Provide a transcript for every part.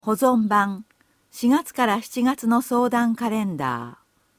保存版4月から7月の相談カレンダー。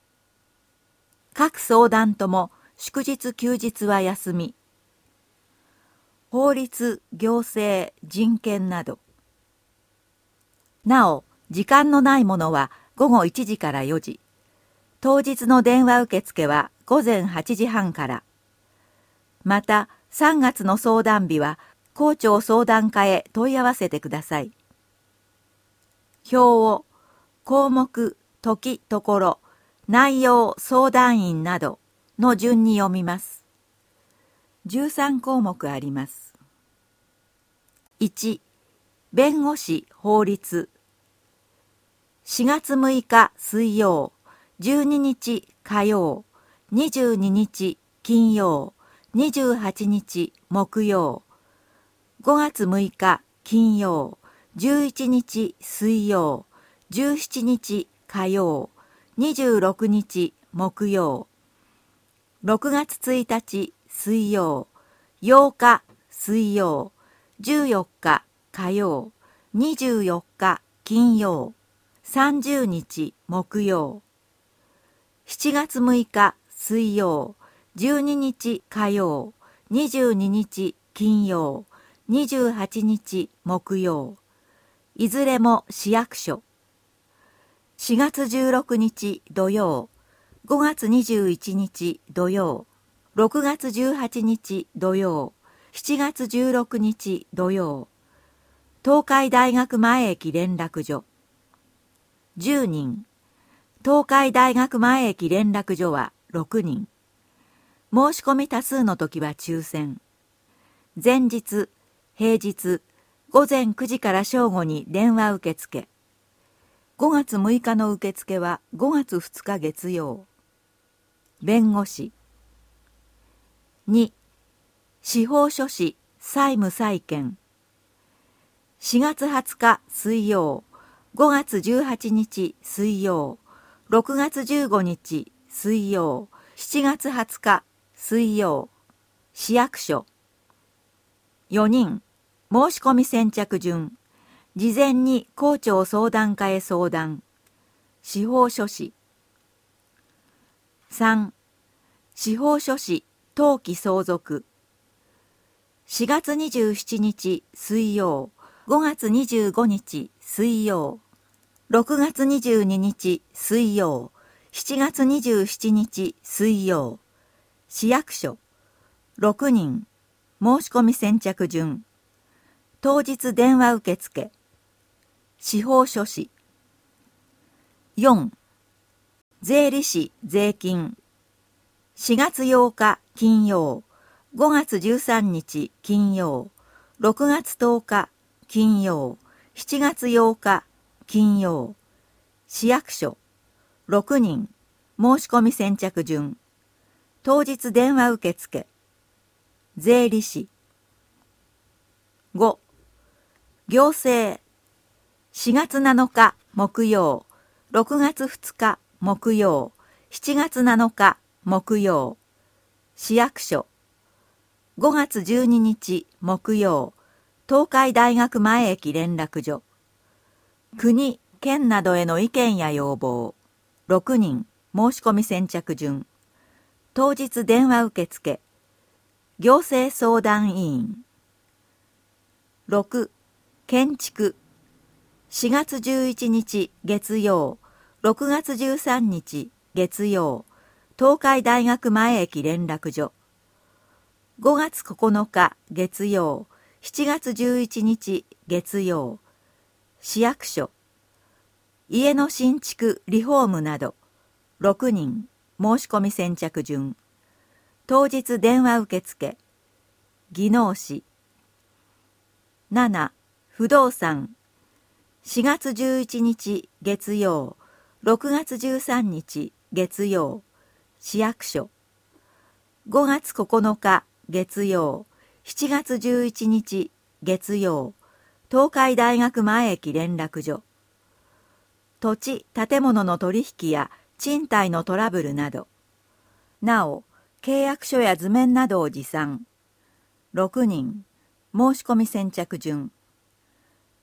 各相談とも祝日休日は休み。法律、行政、人権など。なお、時間のないものは午後1時から4時。当日の電話受付は午前8時半から。また、3月の相談日は校長相談課へ問い合わせてください。表を項目、時、ところ、内容、相談員などの順に読みます。13項目あります。1、弁護士法律。4月6日水曜、12日火曜、22日金曜、28日木曜、5月6日金曜、11日水曜、17日火曜、26日木曜、6月1日水曜、8日水曜、14日火曜、24日金曜、30日木曜、7月6日水曜、12日火曜、22日金曜、28日木曜、いずれも市役所。4月16日土曜、5月21日土曜、6月18日土曜、7月16日土曜、東海大学前駅連絡所。10人。東海大学前駅連絡所は6人。申し込み多数の時は抽選。前日、平日、午前9時から正午に電話受付。5月6日の受付は5月2日月曜。弁護士。2、司法書士債務債権。4月20日水曜、5月18日水曜、6月15日水曜、7月20日水曜。市役所。4人。申し込み先着順。事前に校長相談課へ相談。司法書士。3. 司法書士登記相続。4月27日水曜、5月25日水曜、6月22日水曜、7月27日水曜。市役所。6人。申し込み先着順。当日電話受付。司法書士。4. 税理士税金。4月8日金曜、5月13日金曜、6月10日金曜、7月8日金曜。市役所。6人。申し込み先着順。当日電話受付。税理士。5. 行政。4月7日木曜、6月2日木曜、7月7日木曜。市役所。5月12日木曜、東海大学前駅連絡所。国、県などへの意見や要望。6人。申し込み先着順。当日電話受付。行政相談委員。6. 建築。4月11日月曜、6月13日月曜、東海大学前駅連絡所。5月9日月曜、7月11日月曜。市役所。家の新築、リフォームなど。6人。申し込み先着順。当日電話受付。技能士。7. 不動産。4月11日月曜、6月13日月曜。市役所。5月9日月曜、7月11日月曜。東海大学前駅連絡所。土地・建物の取引や賃貸のトラブルなど。なお、契約書や図面などを持参。6人。申し込み先着順。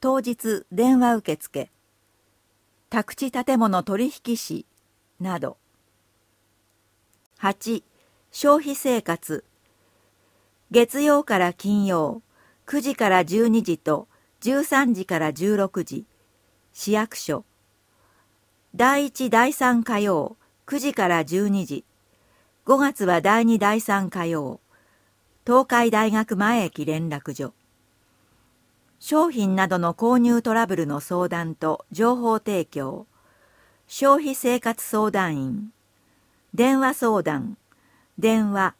当日電話受付、宅地建物取引士など。8. 消費生活、月曜から金曜、9時から12時と13時から16時、市役所。第1第3火曜、9時から12時、5月は第2第3火曜、東海大学前駅連絡所。商品などの購入トラブルの相談と情報提供、消費生活相談員、電話相談、電話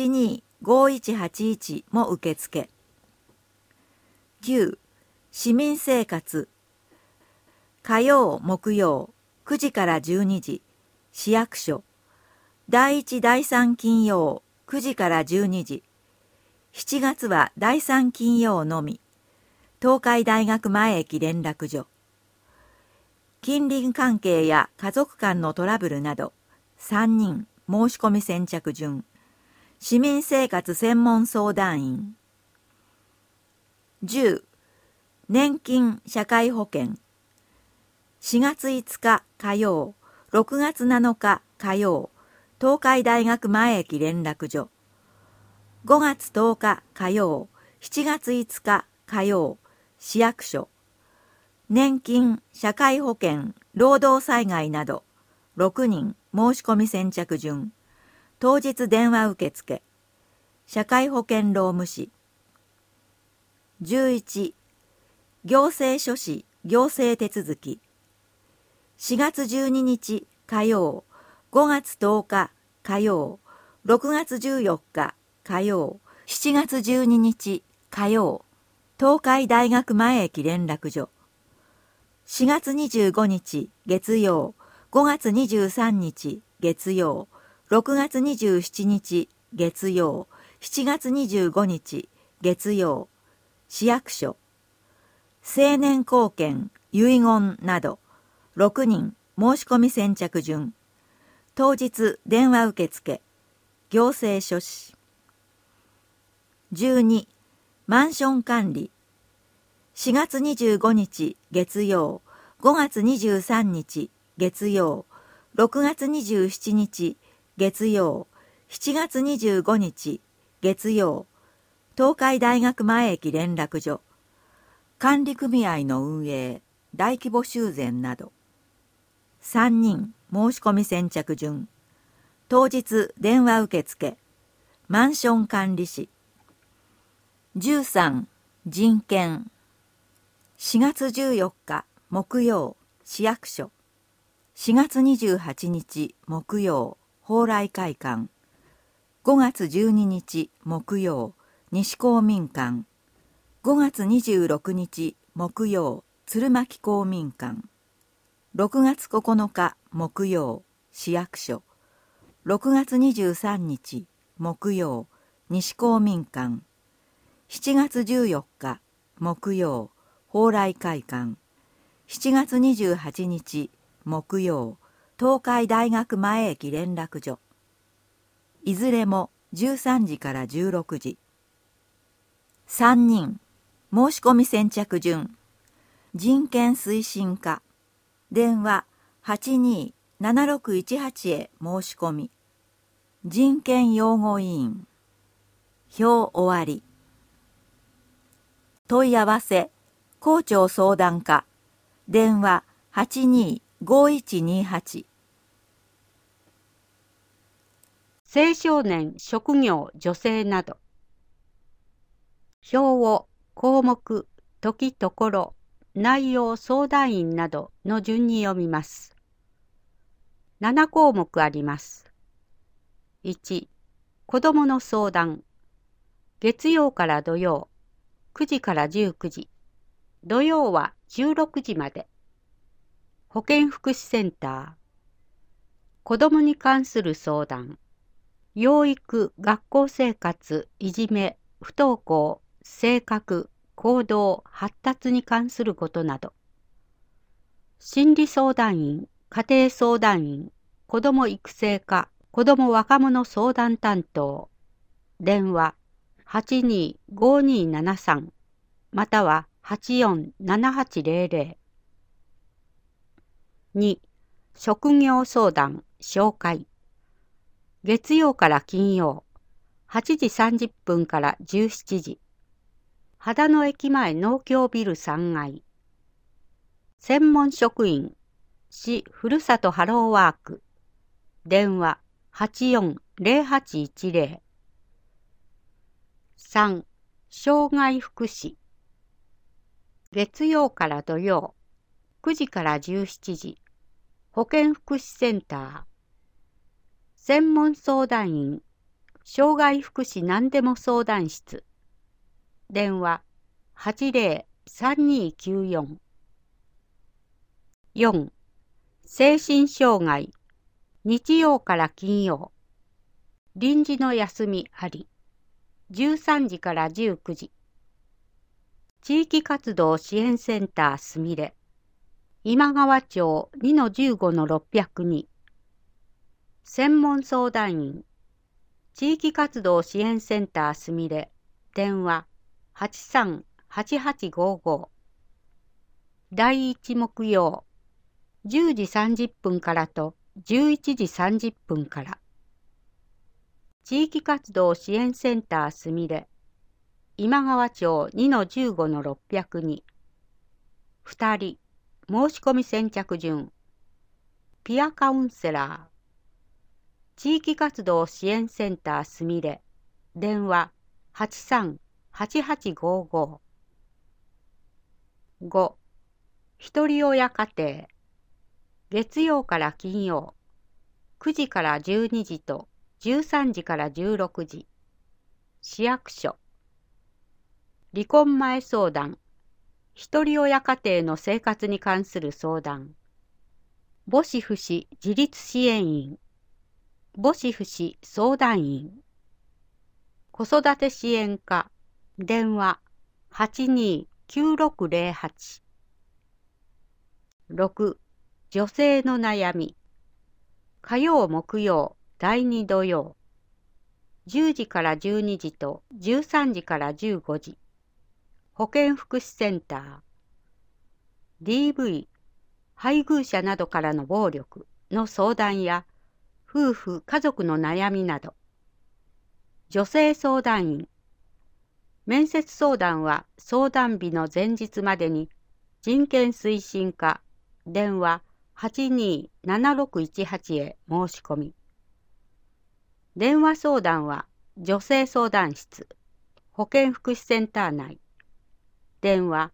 825181も受付。9. 市民生活、火曜木曜9時から12時、市役所。第1第3金曜9時から12時、7月は第3金曜のみ、東海大学前駅連絡所。近隣関係や家族間のトラブルなど、3人申し込み先着順、市民生活専門相談員。10. 年金社会保険、4月5日火曜、6月7日火曜、東海大学前駅連絡所。5月10日火曜、7月5日火曜、市役所。年金、社会保険、労働災害など、6人申し込み先着順。当日電話受付。社会保険労務士。11. 行政書士、行政手続き。4月12日火曜、5月10日火曜、6月14日火曜、7月12日火曜、東海大学前駅連絡所。4月25日月曜、5月23日月曜、6月27日月曜、7月25日月曜、市役所。青年後見、遺言など、6人申し込み先着順。当日電話受付。行政書士。12. マンション管理。4月25日月曜、5月23日月曜、6月27日月曜、7月25日月曜、東海大学前駅連絡所。管理組合の運営、大規模修繕など。3人申し込み先着順。当日電話受付。マンション管理士。13. 人権。4月14日木曜、市役所。4月28日木曜、蓬莱会館。5月12日木曜、西公民館。5月26日木曜、鶴巻公民館。6月9日木曜、市役所。6月23日木曜、西公民館。7月14日木曜、蓬莱会館。7月28日木曜、東海大学前駅連絡所。いずれも13時から16時。3人申し込み先着順。人権推進課。電話827618へ申し込み。人権擁護委員。表終わり。問い合わせ校長相談課。電話825128。 青少年、職業、女性など。表を項目、時ところ、内容、相談員などの順に読みます。7項目あります。1、子どもの相談。月曜から土曜、9時から19時。土曜は16時まで。保健福祉センター。子どもに関する相談。養育、学校生活、いじめ、不登校、性格、行動、発達に関することなど。心理相談員、家庭相談員、子ども育成課、子ども若者相談担当。電話825273または 847800。2、職業相談紹介。月曜から金曜、8時30分から17時。秦野駅前農協ビル3階。専門職員、市ふるさとハローワーク。電話840810。3、障害福祉。月曜から土曜、9時から17時。保健福祉センター。専門相談員、障害福祉何でも相談室。電話803294。4、精神障害。日曜から金曜。臨時の休みあり。13時から19時。地域活動支援センターすみれ。今川町 2-15-602。専門相談員。地域活動支援センターすみれ。電話838855。第1木曜。10時30分からと11時30分から。地域活動支援センターすみれ。今川町 2-15-602。2人。申し込み先着順。ピアカウンセラー。地域活動支援センターすみれ。電話838855。5、ひとり親家庭。月曜から金曜、9時から12時と13時から16時。市役所。離婚前相談。ひとり親家庭の生活に関する相談。母子父子自立支援員。母子父子相談員。子育て支援課。電話829608。6、女性の悩み。火曜木曜第2土曜。10時から12時と13時から15時。保健福祉センター。DV、配偶者などからの暴力の相談や、夫婦家族の悩みなど。女性相談員。面接相談は相談日の前日までに人権推進課電話827618へ申し込み。電話相談は女性相談室保健福祉センター内電話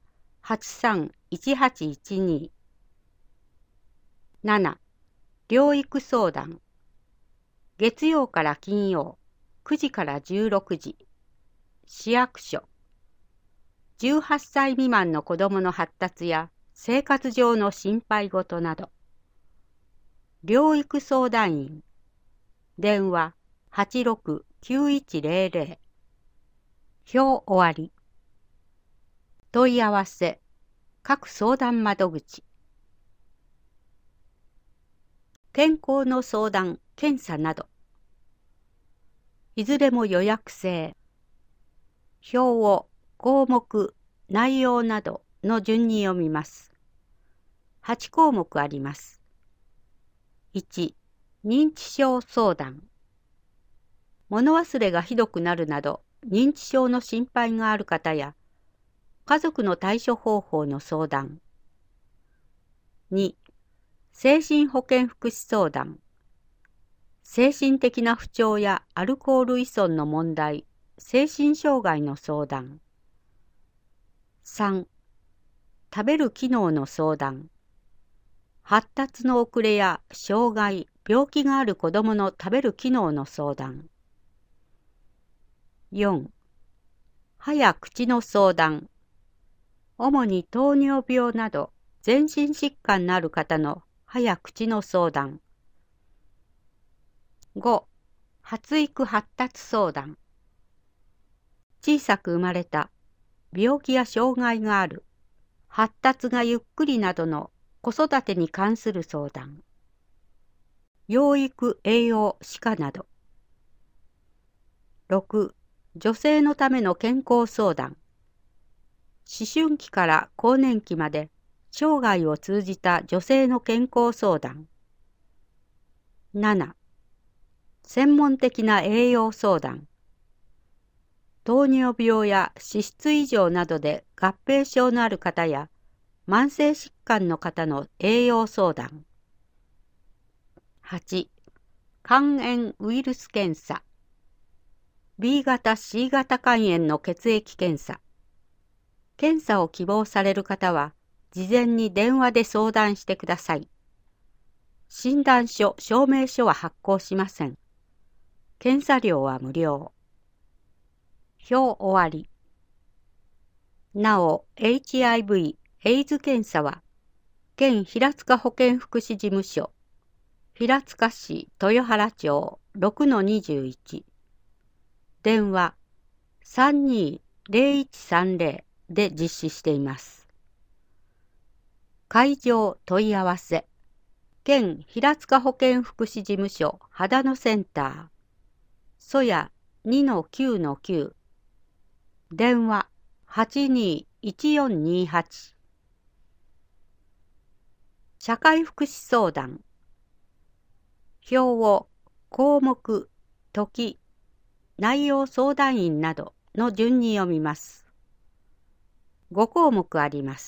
831812。7、療育相談。月曜から金曜9時から16時。市役所。18歳未満の子どもの発達や生活上の心配事など。療育相談員。電話869100。表終わり。問い合わせ。各相談窓口。健康の相談、検査など。いずれも予約制。表を項目、内容などの順に読みます。8項目あります。1、認知症相談。物忘れがひどくなるなど、認知症の心配がある方や、家族の対処方法の相談。2、精神保健福祉相談。精神的な不調やアルコール依存の問題、精神障害の相談。3、食べる機能の相談。発達の遅れや障害、病気がある子どもの食べる機能の相談。4、歯や口の相談。主に糖尿病など全身疾患のある方の歯や口の相談。5、発育発達相談。小さく生まれた、病気や障害がある、発達がゆっくりなどの子育てに関する相談。養育栄養歯科など。6、女性のための健康相談。 春期から更年期まで生涯を通じた女性の健康相談。7. 専門的な栄養相談。糖尿病や脂質異常などで合併症のある方や慢性疾患の方の栄養相談。8. 肝炎ウイルス検査。B 型 C 型肝炎の血液検査。検査を希望される方は、事前に電話で相談してください。診断書、証明書は発行しません。検査料は無料。表終わり。なお、HIV、エイズ検査は、県平塚保健福祉事務所、平塚市豊原町 6-21 電話320130で実施しています。会場問い合わせ県平塚保健福祉事務所秦野センターそや 2-9-9 電話821428社会福祉相談表を項目、時、内容相談員などの順に読みます。5項目あります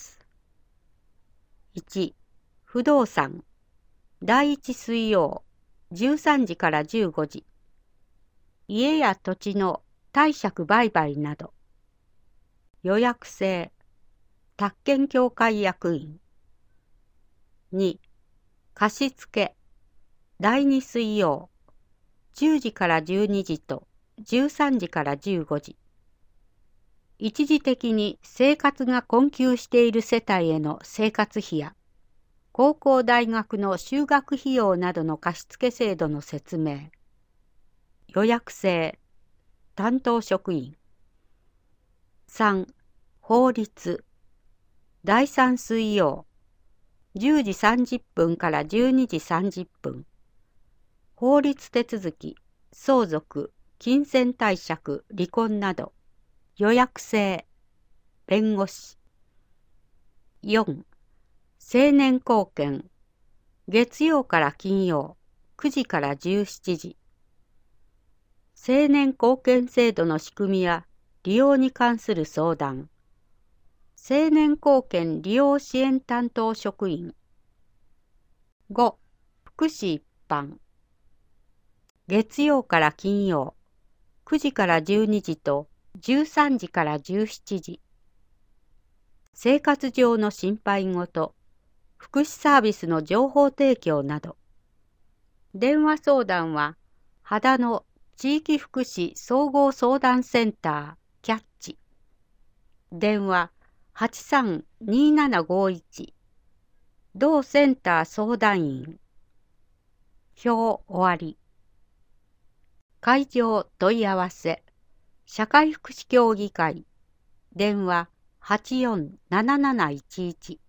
。1、不動産、第1水曜、13時から15時。家や土地の貸借売買など。予約制、宅建協会役員。2、貸付、第2水曜、10時から12時と13時から15時。一時的に生活が困窮している世帯への生活費や、高校大学の修学費用などの貸付制度の説明。予約制、担当職員。3、法律。第3水曜、10時30分から12時30分。法律手続き、相続、金銭貸借、離婚など。予約制、弁護士。4、青年貢献。月曜から金曜、9時から17時。青年貢献制度の仕組みや利用に関する相談。青年貢献利用支援担当職員。5、福祉一般。月曜から金曜、9時から12時と13時から17時。生活上の心配事、福祉サービスの情報提供など。電話相談は、秦野地域福祉総合相談センターキャッチ。電話832751。同センター相談員。表終わり。会場問い合わせ。社会福祉協議会。電話847711。